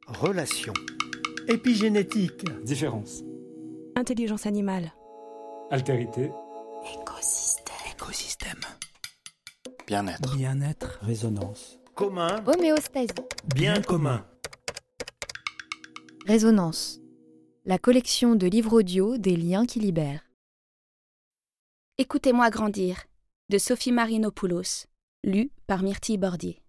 Relation. Épigénétique. Différence. Intelligence animale. Altérité. Écosystème. Bien-être. Bien-être. Résonance. Commun. Homéostasie. Bien commun. Résonance. La collection de livres audio des liens qui libèrent. Écoutez-moi grandir, de Sophie Marinopoulos, lu par Myrtille Bordier.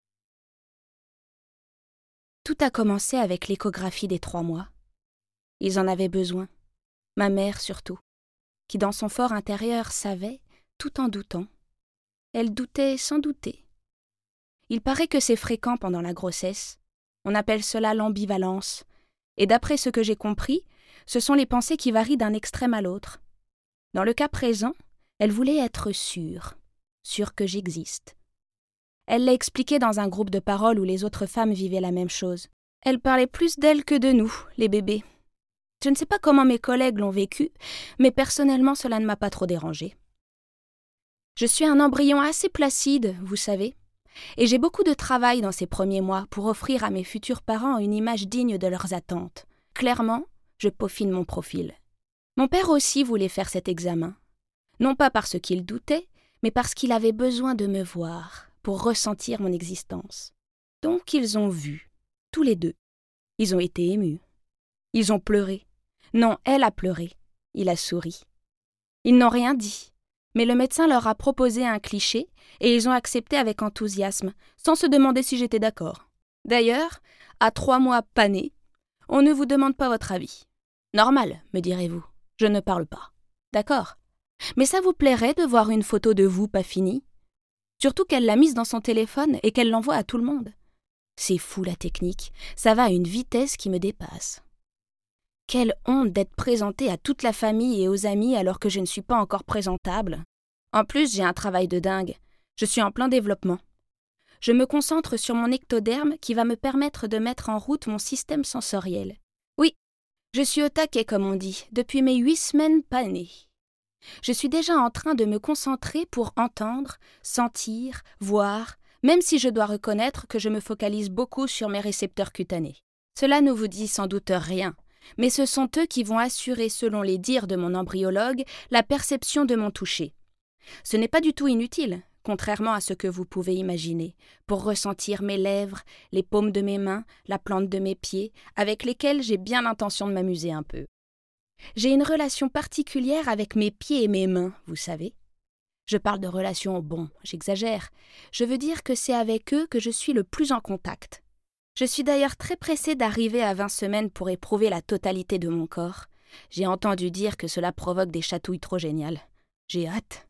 Tout a commencé avec l'échographie des 3 mois. Ils en avaient besoin, ma mère surtout, qui dans son fort intérieur savait, tout en doutant. Elle doutait sans douter. Il paraît que c'est fréquent pendant la grossesse. On appelle cela l'ambivalence. Et d'après ce que j'ai compris, ce sont les pensées qui varient d'un extrême à l'autre. Dans le cas présent, elle voulait être sûre que j'existe. Elle l'a expliqué dans un groupe de parole où les autres femmes vivaient la même chose. Elle parlait plus d'elle que de nous, les bébés. Je ne sais pas comment mes collègues l'ont vécu, mais personnellement cela ne m'a pas trop dérangée. Je suis un embryon assez placide, vous savez, et j'ai beaucoup de travail dans ces premiers mois pour offrir à mes futurs parents une image digne de leurs attentes. Clairement, je peaufine mon profil. Mon père aussi voulait faire cet examen. Non pas parce qu'il doutait, mais parce qu'il avait besoin de me voir, pour ressentir mon existence. Donc ils ont vu, tous les deux. Ils ont été émus. Ils ont pleuré. Non, elle a pleuré. Il a souri. Ils n'ont rien dit, mais le médecin leur a proposé un cliché et ils ont accepté avec enthousiasme, sans se demander si j'étais d'accord. D'ailleurs, à 3 mois pas nés, on ne vous demande pas votre avis. Normal, me direz-vous. Je ne parle pas. D'accord. Mais ça vous plairait de voir une photo de vous pas finie ? Surtout qu'elle l'a mise dans son téléphone et qu'elle l'envoie à tout le monde. C'est fou la technique, ça va à une vitesse qui me dépasse. Quelle honte d'être présentée à toute la famille et aux amis alors que je ne suis pas encore présentable. En plus, j'ai un travail de dingue. Je suis en plein développement. Je me concentre sur mon ectoderme qui va me permettre de mettre en route mon système sensoriel. Oui, je suis au taquet comme on dit, depuis mes 8 semaines pas née. Je suis déjà en train de me concentrer pour entendre, sentir, voir, même si je dois reconnaître que je me focalise beaucoup sur mes récepteurs cutanés. Cela ne vous dit sans doute rien, mais ce sont eux qui vont assurer, selon les dires de mon embryologue, la perception de mon toucher. Ce n'est pas du tout inutile, contrairement à ce que vous pouvez imaginer, pour ressentir mes lèvres, les paumes de mes mains, la plante de mes pieds, avec lesquels j'ai bien l'intention de m'amuser un peu. J'ai une relation particulière avec mes pieds et mes mains, vous savez. Je parle de relation, bon, j'exagère. Je veux dire que c'est avec eux que je suis le plus en contact. Je suis d'ailleurs très pressée d'arriver à 20 semaines pour éprouver la totalité de mon corps. J'ai entendu dire que cela provoque des chatouilles trop géniales. J'ai hâte.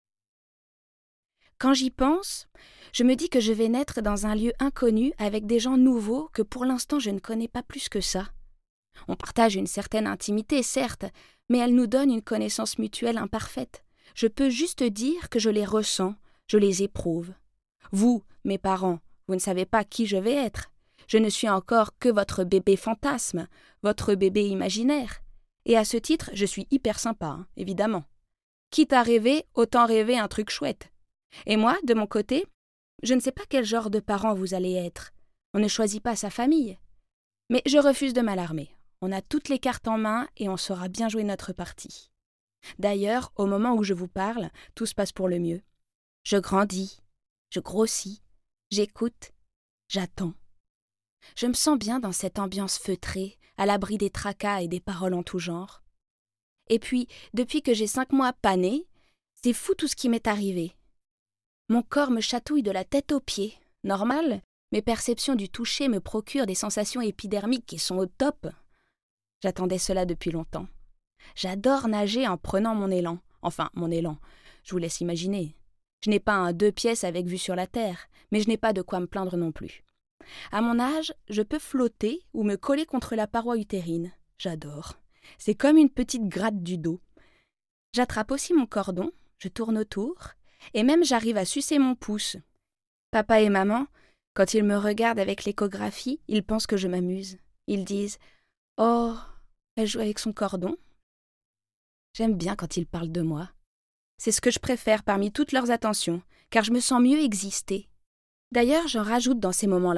Quand j'y pense, je me dis que je vais naître dans un lieu inconnu avec des gens nouveaux que pour l'instant je ne connais pas plus que ça. On partage une certaine intimité, certes, mais elle nous donne une connaissance mutuelle imparfaite. Je peux juste dire que je les ressens, je les éprouve. Vous, mes parents, vous ne savez pas qui je vais être. Je ne suis encore que votre bébé fantasme, votre bébé imaginaire. Et à ce titre, je suis hyper sympa, évidemment. Quitte à rêver, autant rêver un truc chouette. Et moi, de mon côté, je ne sais pas quel genre de parent vous allez être. On ne choisit pas sa famille. Mais je refuse de m'alarmer. On a toutes les cartes en main et on saura bien jouer notre partie. D'ailleurs, au moment où je vous parle, tout se passe pour le mieux. Je grandis, je grossis, j'écoute, j'attends. Je me sens bien dans cette ambiance feutrée, à l'abri des tracas et des paroles en tout genre. Et puis, depuis que j'ai 5 mois pas née, c'est fou tout ce qui m'est arrivé. Mon corps me chatouille de la tête aux pieds. Normal, mes perceptions du toucher me procurent des sensations épidermiques qui sont au top. J'attendais cela depuis longtemps. J'adore nager en prenant mon élan. Enfin, mon élan, je vous laisse imaginer. Je n'ai pas un 2 pièces avec vue sur la terre, mais je n'ai pas de quoi me plaindre non plus. À mon âge, je peux flotter ou me coller contre la paroi utérine. J'adore. C'est comme une petite gratte du dos. J'attrape aussi mon cordon, je tourne autour, et même j'arrive à sucer mon pouce. Papa et maman, quand ils me regardent avec l'échographie, ils pensent que je m'amuse. Ils disent « Oh, elle joue avec son cordon ». J'aime bien quand ils parlent de moi. C'est ce que je préfère parmi toutes leurs attentions, car je me sens mieux exister. D'ailleurs, j'en rajoute dans ces moments-là.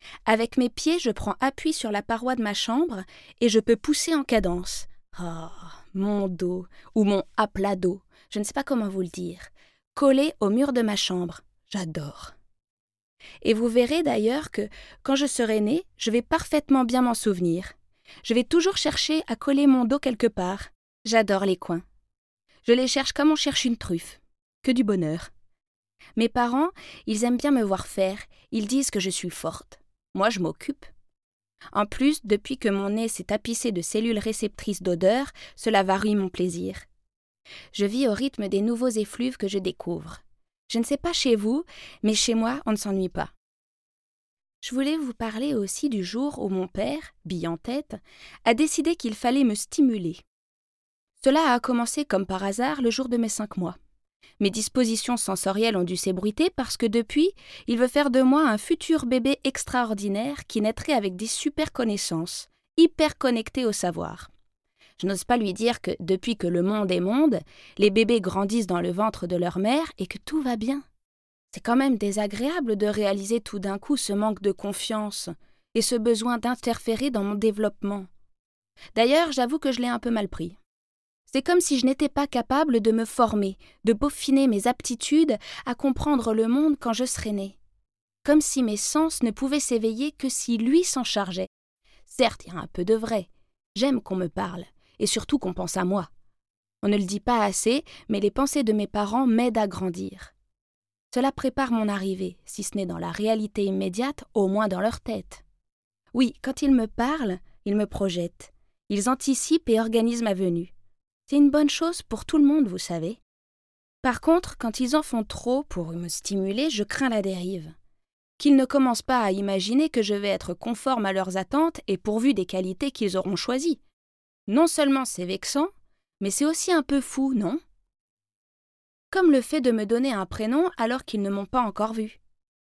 Avec mes pieds, je prends appui sur la paroi de ma chambre et je peux pousser en cadence. Oh, mon dos, ou mon à plat dos, je ne sais pas comment vous le dire, collé au mur de ma chambre. J'adore. Et vous verrez d'ailleurs que, quand je serai née, je vais parfaitement bien m'en souvenir. Je vais toujours chercher à coller mon dos quelque part. J'adore les coins. Je les cherche comme on cherche une truffe. Que du bonheur. Mes parents, ils aiment bien me voir faire. Ils disent que je suis forte. Moi, je m'occupe. En plus, depuis que mon nez s'est tapissé de cellules réceptrices d'odeur, cela varie mon plaisir. Je vis au rythme des nouveaux effluves que je découvre. Je ne sais pas chez vous, mais chez moi, on ne s'ennuie pas. Je voulais vous parler aussi du jour où mon père, bille en tête, a décidé qu'il fallait me stimuler. Cela a commencé comme par hasard le jour de mes 5 mois. Mes dispositions sensorielles ont dû s'ébruiter parce que depuis, il veut faire de moi un futur bébé extraordinaire qui naîtrait avec des super connaissances, hyper connecté au savoir. Je n'ose pas lui dire que depuis que le monde est monde, les bébés grandissent dans le ventre de leur mère et que tout va bien. C'est quand même désagréable de réaliser tout d'un coup ce manque de confiance et ce besoin d'interférer dans mon développement. D'ailleurs, j'avoue que je l'ai un peu mal pris. C'est comme si je n'étais pas capable de me former, de peaufiner mes aptitudes à comprendre le monde quand je serais née. Comme si mes sens ne pouvaient s'éveiller que si lui s'en chargeait. Certes, il y a un peu de vrai. J'aime qu'on me parle, et surtout qu'on pense à moi. On ne le dit pas assez, mais les pensées de mes parents m'aident à grandir. Cela prépare mon arrivée, si ce n'est dans la réalité immédiate, au moins dans leur tête. Oui, quand ils me parlent, ils me projettent. Ils anticipent et organisent ma venue. C'est une bonne chose pour tout le monde, vous savez. Par contre, quand ils en font trop pour me stimuler, je crains la dérive. Qu'ils ne commencent pas à imaginer que je vais être conforme à leurs attentes et pourvu des qualités qu'ils auront choisies. Non seulement c'est vexant, mais c'est aussi un peu fou, non ? Comme le fait de me donner un prénom alors qu'ils ne m'ont pas encore vue.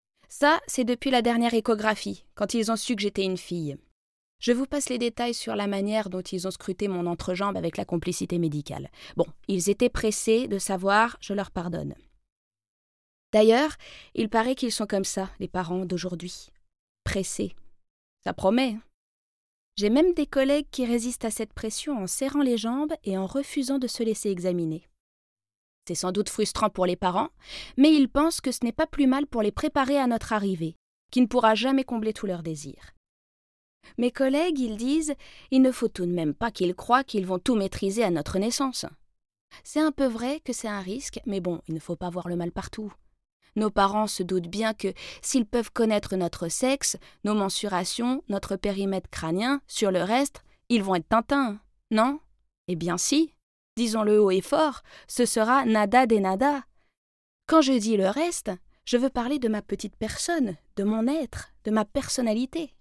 Ça, c'est depuis la dernière échographie, quand ils ont su que j'étais une fille. Je vous passe les détails sur la manière dont ils ont scruté mon entrejambe avec la complicité médicale. Bon, ils étaient pressés de savoir, je leur pardonne. D'ailleurs, il paraît qu'ils sont comme ça, les parents d'aujourd'hui. Pressés. Ça promet. J'ai même des collègues qui résistent à cette pression en serrant les jambes et en refusant de se laisser examiner. C'est sans doute frustrant pour les parents, mais ils pensent que ce n'est pas plus mal pour les préparer à notre arrivée, qui ne pourra jamais combler tous leurs désirs. Mes collègues, ils disent, il ne faut tout de même pas qu'ils croient qu'ils vont tout maîtriser à notre naissance. C'est un peu vrai que c'est un risque, mais bon, il ne faut pas voir le mal partout. Nos parents se doutent bien que, s'ils peuvent connaître notre sexe, nos mensurations, notre périmètre crânien, sur le reste, ils vont être Tintins, non ? Eh bien si, disons-le haut et fort, ce sera nada de nada. Quand je dis le reste, je veux parler de ma petite personne, de mon être, de ma personnalité.